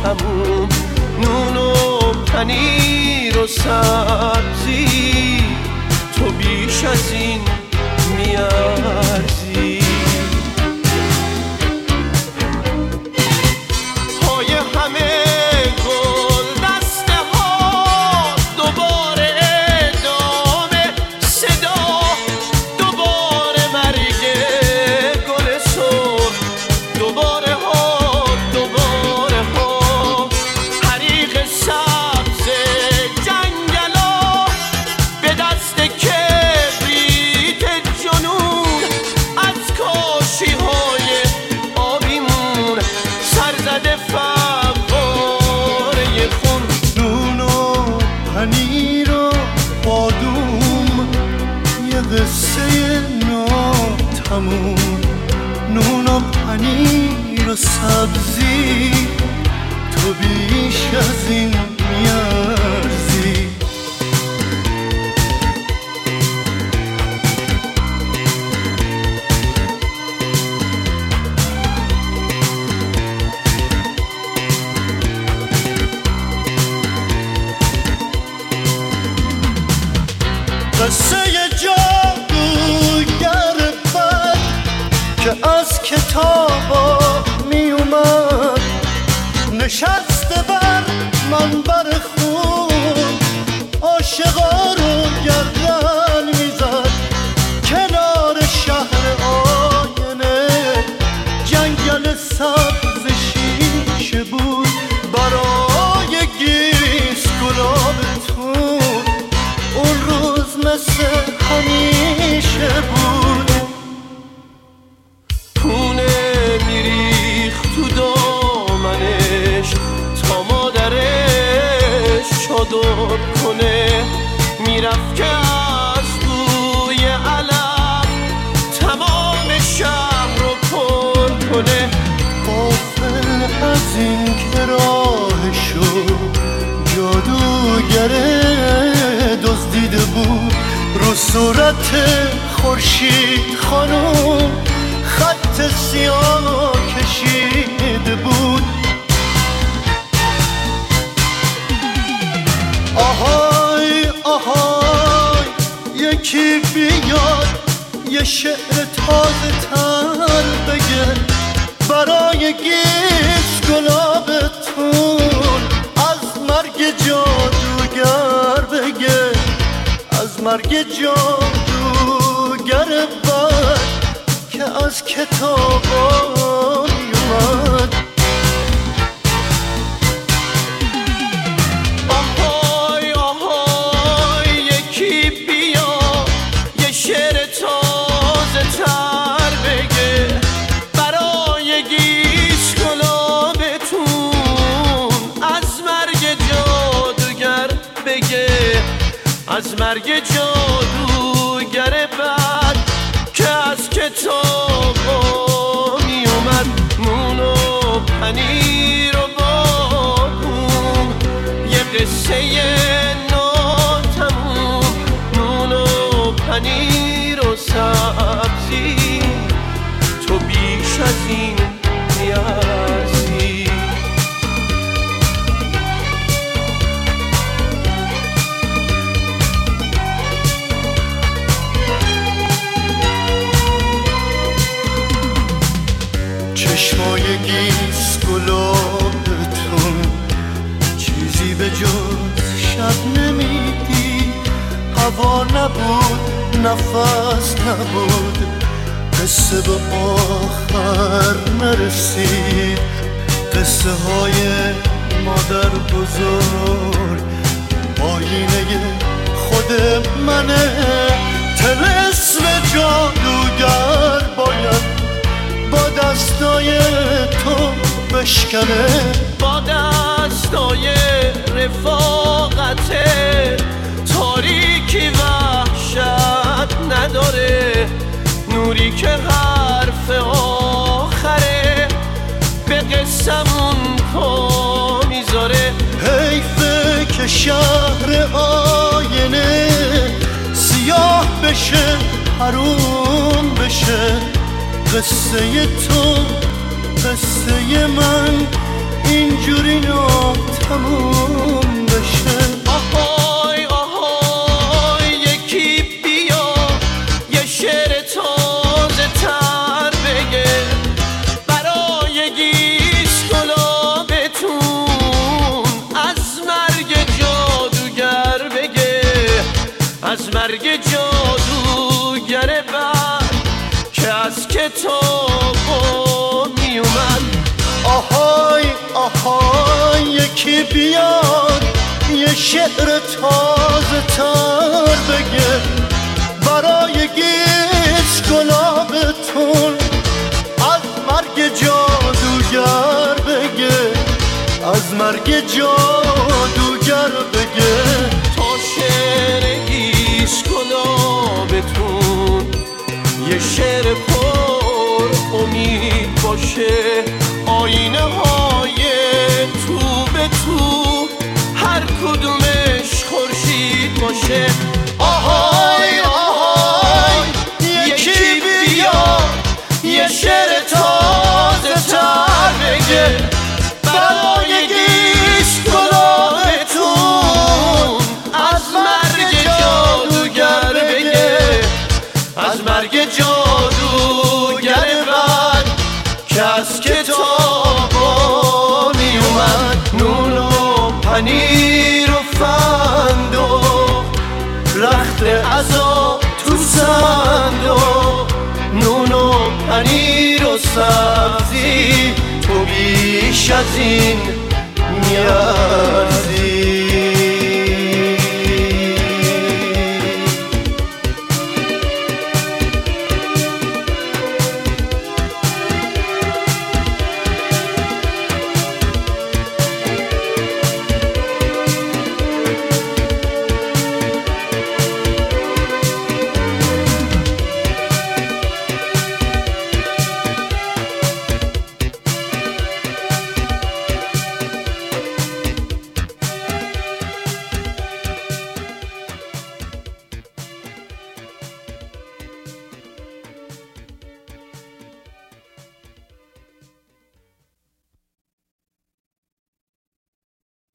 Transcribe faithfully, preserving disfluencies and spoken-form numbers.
تموم، نون و پنیر و سبزی، تو بیش از این میارزی. پای همه گل دسته ها، دوباره ادامه صدا، دوباره مرگ گل سرخ، دوباره ها دوباره ها، حریق سبز جنگلا به دست کبریت جنون، از کاشی های آبیمون سرزده فواره خون. نون و پنیر و بادوم، یه قصه ناتموم، نون و پنیر و سبزی، تو بیش از این میارزی. قصه جادوگر بد که از کتابا می اومد، نشسته بر منبر خون، عاشقا رو گردن میزد کنار شهر آینه. جنگل سبز شیشه بود برای گیس گلابتون، اون روز مثل همیشه بود. پونه میریخ تو دامنش تا مادرش چادر کنه، میرفت که از بوی علف تمام شهر رو پر کنه. غافل از این که راهشو جادوگره دزدیده بود، رو صورت خورشید خانم خط سیاه کشیده بود. آهای آهای یکی بیاد یه شعر تازه تر بگه برای گیس گلابتون، از مرگ جادوگر بگه، از مرگ جادوگر بد که از کتابا میومد. آهای آهای یکی بیا یه شعر تازه تر بگه برای گیس گلابتون، از مرگ جادوگر بگه، از مرگ جادوگر بد که از کتابا میومد. نون و پنیر و بادوم، یه قصه ناتموم، نون و پنیر و سبزی، تو بیش از این میارزی. چشمای گیس گلابتون چیزی به جز شب نمیدی، هوا نبود نفس نبود، قصه به آخر نرسید. قصه های مادر بزرگ آینه خود منه، طلسم جادوگر باید با دستای تو بشکنه، با دستای رفاقت تاریکی وحشت نداره، نوری که حرف آخره به قسمون پا میذاره. حیفه که شهر آینه سیاه بشه حروم بشه، قصه تو قصه من اینجوری ناتموم بشه. آهای آهای یکی بیا یه شعر تازه تر بگه برای گیس گلابتون، از مرگ جادوگر بگه، از مرگ جادوگر بر که از کتابا می اومد. آهای آهای یکی بیاد یه شعر تازه تر بگه برای گیس گلابتون، از مرگ جادوگر بگه، از مرگ جادوگر بگه. تا شعر گیس گلابتون یه شعر پر امید باشه، آینه های تو به تو هر کدومش خورشید باشه. آهای آهای یکی بیا یه شعر تازه تر بگه برای گیس گلابتون، از مرگ جادوگر بگه، از مرگ جادوگر بد که از کتابا می اومد. نون و پنیر و فند و رخت عزا تو صندوق، نون و پنیر و سبزی تو بیش از این